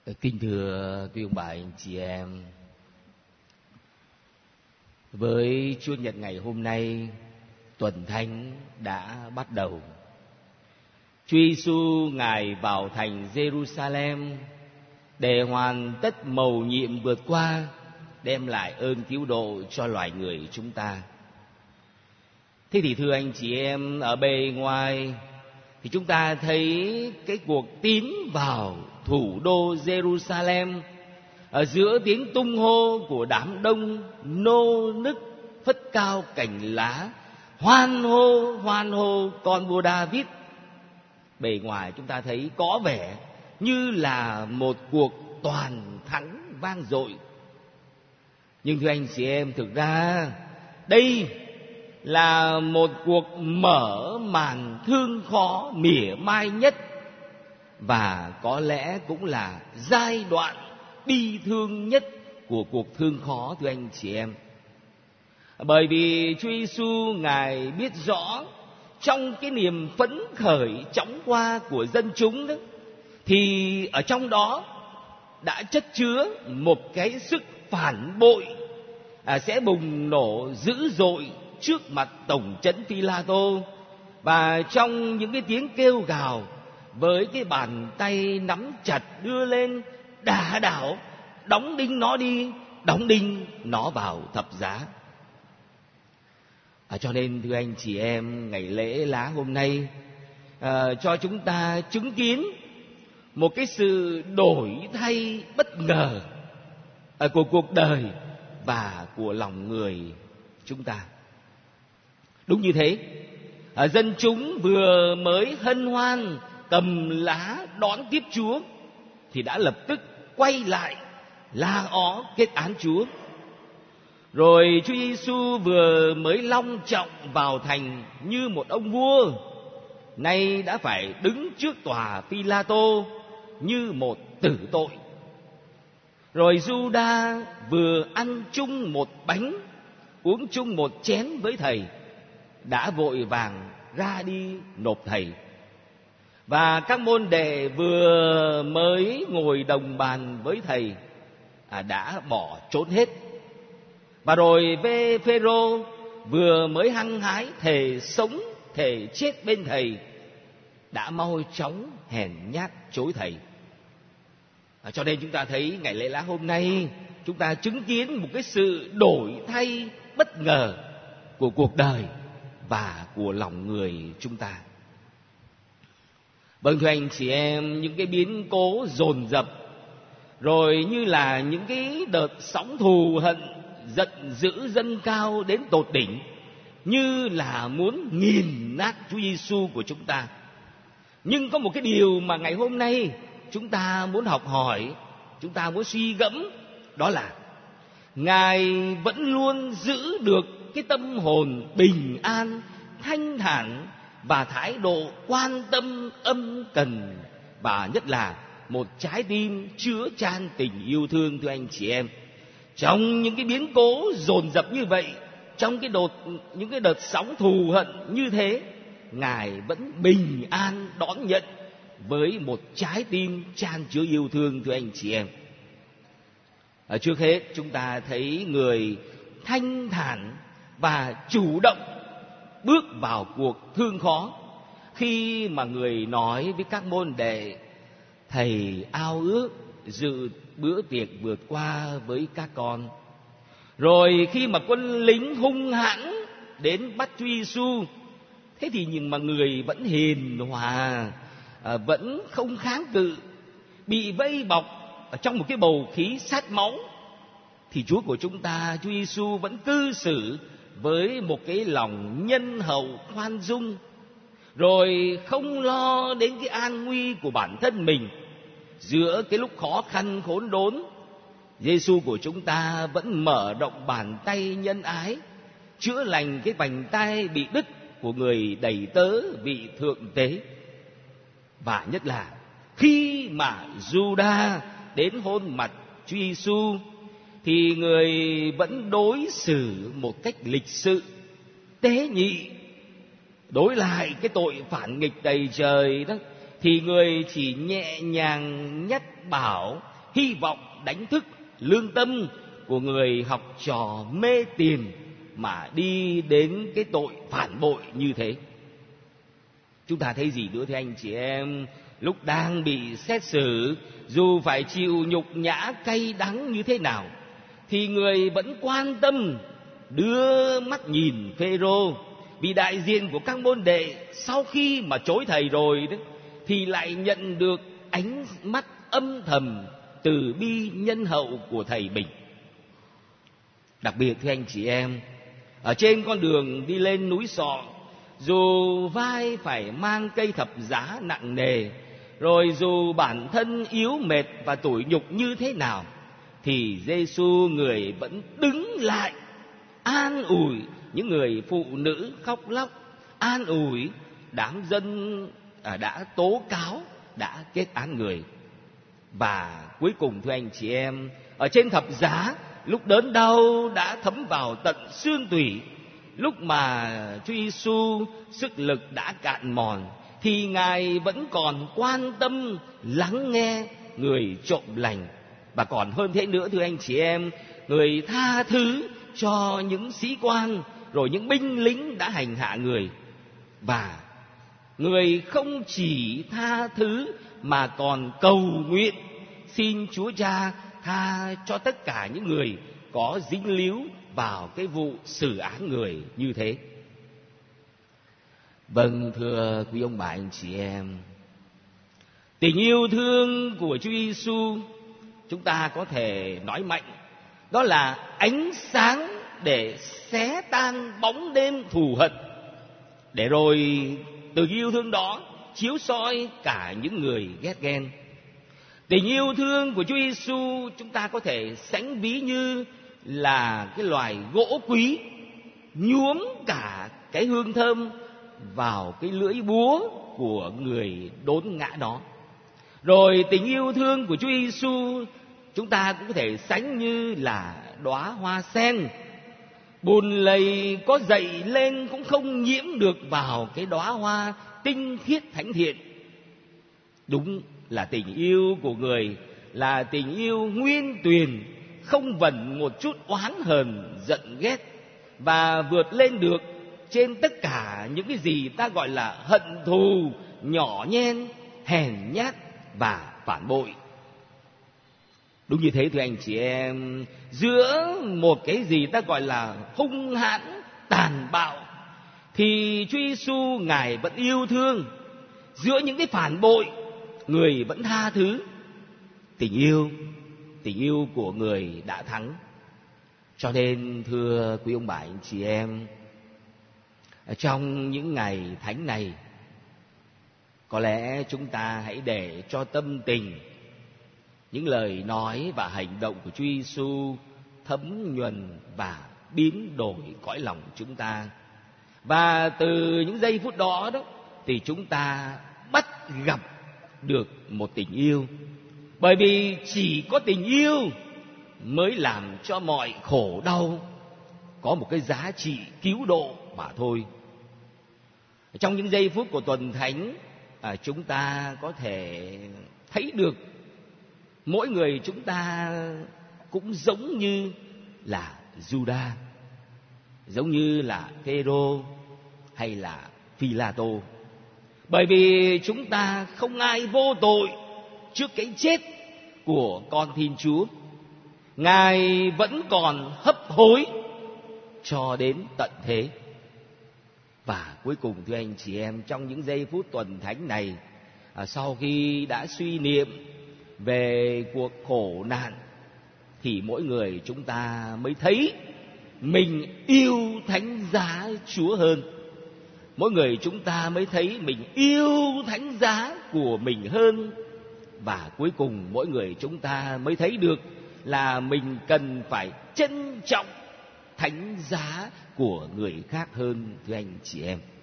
Kính thưa quý ông bà anh chị em, với Chúa Nhật ngày hôm nay, tuần thánh đã bắt đầu. Chúa Giêsu Ngài vào thành Jerusalem để hoàn tất mầu nhiệm vượt qua, đem lại ơn cứu độ cho loài người chúng ta. Thế thì thưa anh chị em, ở bề ngoài thì chúng ta thấy cái cuộc tiến vào thủ đô Jerusalem ở giữa tiếng tung hô của đám đông nô nức phất cao cành lá, hoan hô con vua David. Bề ngoài chúng ta thấy có vẻ như là một cuộc toàn thắng vang dội. Nhưng thưa anh chị em, thực ra đây là một cuộc mở màn thương khó mỉa mai nhất, và có lẽ cũng là giai đoạn bi thương nhất của cuộc thương khó, thưa anh chị em. Bởi vì Chúa Giêsu Ngài biết rõ trong cái niềm phấn khởi chóng qua của dân chúng đó, thì ở trong đó đã chất chứa một cái sức phản bội sẽ bùng nổ dữ dội trước mặt tổng trấn Phi-la-tô. Và trong những cái tiếng kêu gào, với cái bàn tay nắm chặt đưa lên, đả đảo, đóng đinh nó đi, đóng đinh nó vào thập giá. Cho nên thưa anh chị em, ngày lễ lá hôm nay cho chúng ta chứng kiến một cái sự đổi thay bất ngờ của cuộc đời và của lòng người chúng ta. Đúng như thế, dân chúng vừa mới hân hoan cầm lá đón tiếp Chúa thì đã lập tức quay lại la ó kết án Chúa. Rồi Chúa Giêsu vừa mới long trọng vào thành như một ông vua, nay đã phải đứng trước tòa Phi-la-tô như một tử tội. Rồi Giu-đa vừa ăn chung một bánh, uống chung một chén với thầy, đã vội vàng ra đi nộp thầy. Và các môn đệ vừa mới ngồi đồng bàn với thầy đã bỏ trốn hết. Và rồi Phêrô vừa mới hăng hái thề sống thề chết bên thầy, đã mau chóng hèn nhát chối thầy. Cho nên chúng ta thấy ngày lễ lá hôm nay, chúng ta chứng kiến một cái sự đổi thay bất ngờ của cuộc đời và của lòng người chúng ta. Vâng, thưa anh chị em, những cái biến cố dồn dập, rồi như là những cái đợt sóng thù hận giận dữ dâng cao đến tột đỉnh, như là muốn nghiền nát Chúa Giêsu của chúng ta. Nhưng có một cái điều mà ngày hôm nay chúng ta muốn học hỏi, chúng ta muốn suy gẫm, đó là Ngài vẫn luôn giữ được cái tâm hồn bình an, thanh thản và thái độ quan tâm ân cần, và nhất là một trái tim chứa chan tình yêu thương, thưa anh chị em. Trong những cái biến cố dồn dập như vậy, trong những cái đợt sóng thù hận như thế, Ngài vẫn bình an đón nhận với một trái tim chan chứa yêu thương, thưa anh chị em. Trước hết chúng ta thấy người thanh thản và chủ động bước vào cuộc thương khó, khi mà người nói với các môn đệ: thầy ao ước dự bữa tiệc vượt qua với các con. Rồi khi mà quân lính hung hãn đến bắt Chúa Giêsu, thế thì nhưng mà người vẫn hiền hòa, vẫn không kháng cự, bị vây bọc ở trong một cái bầu khí sát máu, thì Chúa của chúng ta, Chúa Giêsu vẫn cư xử với một cái lòng nhân hậu khoan dung, rồi không lo đến cái an nguy của bản thân mình. Giữa cái lúc khó khăn khốn đốn, Giêsu của chúng ta vẫn mở rộng bàn tay nhân ái, chữa lành cái vành tay bị đứt của người đầy tớ vị thượng tế. Và nhất là khi mà Giu-đa đến hôn mặt Chúa Giêsu, thì người vẫn đối xử một cách lịch sự, tế nhị. Đối lại cái tội phản nghịch đầy trời đó, thì người chỉ nhẹ nhàng nhắc bảo hy vọng đánh thức lương tâm của người học trò mê tiền mà đi đến cái tội phản bội như thế. Chúng ta thấy gì nữa thưa anh chị em? Lúc đang bị xét xử, dù phải chịu nhục nhã cay đắng như thế nào, thì người vẫn quan tâm đưa mắt nhìn Phêrô. Vì đại diện của các môn đệ sau khi mà chối thầy rồi đấy, thì lại nhận được ánh mắt âm thầm từ bi nhân hậu của thầy mình. Đặc biệt thưa anh chị em, ở trên con đường đi lên núi Sọ, dù vai phải mang cây thập giá nặng nề, rồi dù bản thân yếu mệt và tủi nhục như thế nào, thì Giêsu người vẫn đứng lại an ủi những người phụ nữ khóc lóc, an ủi đám dân đã tố cáo, đã kết án người. Và cuối cùng thưa anh chị em, ở trên thập giá, lúc đớn đau đã thấm vào tận xương tủy, lúc mà Chúa Giêsu sức lực đã cạn mòn, thì Ngài vẫn còn quan tâm lắng nghe người trộm lành. Và còn hơn thế nữa thưa anh chị em, người tha thứ cho những sĩ quan rồi những binh lính đã hành hạ người. Và người không chỉ tha thứ mà còn cầu nguyện xin Chúa Cha tha cho tất cả những người có dính líu vào cái vụ xử án người như thế. Vâng, thưa quý ông bà anh chị em, tình yêu thương của Chúa Giêsu chúng ta có thể nói mạnh, đó là ánh sáng để xé tan bóng đêm thù hận, để rồi từ yêu thương đó chiếu soi cả những người ghét ghen. Tình yêu thương của Chúa Giêsu chúng ta có thể sánh ví như là cái loài gỗ quý nhuốm cả cái hương thơm vào cái lưỡi búa của người đốn ngã đó. Rồi tình yêu thương của Chúa Giêsu chúng ta cũng có thể sánh như là đóa hoa sen, bùn lầy có dậy lên cũng không nhiễm được vào cái đóa hoa tinh khiết thánh thiện. Đúng là tình yêu của người là tình yêu nguyên tuyền, không vẩn một chút oán hờn giận ghét, và vượt lên được trên tất cả những cái gì ta gọi là hận thù, nhỏ nhen, hèn nhát và phản bội. Đúng như thế thưa anh chị em, giữa một cái gì ta gọi là hung hãn, tàn bạo, thì Chúa Giêsu Ngài vẫn yêu thương. Giữa những cái phản bội, người vẫn tha thứ. Tình yêu của người đã thắng. Cho nên thưa quý ông bà anh chị em, trong những ngày thánh này, có lẽ chúng ta hãy để cho tâm tình, những lời nói và hành động của Chúa Giêsu thấm nhuần và biến đổi cõi lòng chúng ta. Và từ những giây phút đó thì chúng ta bắt gặp được một tình yêu. Bởi vì chỉ có tình yêu mới làm cho mọi khổ đau có một cái giá trị cứu độ mà thôi. Trong những giây phút của tuần thánh, chúng ta có thể thấy được mỗi người chúng ta cũng giống như là Giuđa, giống như là Phêrô hay là Phi-la-tô. Bởi vì chúng ta không ai vô tội trước cái chết của con Thiên Chúa. Ngài vẫn còn hấp hối cho đến tận thế. Và cuối cùng thưa anh chị em, trong những giây phút tuần thánh này, sau khi đã suy niệm về cuộc khổ nạn, thì mỗi người chúng ta mới thấy mình yêu thánh giá Chúa hơn. Mỗi người chúng ta mới thấy mình yêu thánh giá của mình hơn. Và cuối cùng mỗi người chúng ta mới thấy được là mình cần phải trân trọng thánh giá của người khác hơn, thưa anh chị em.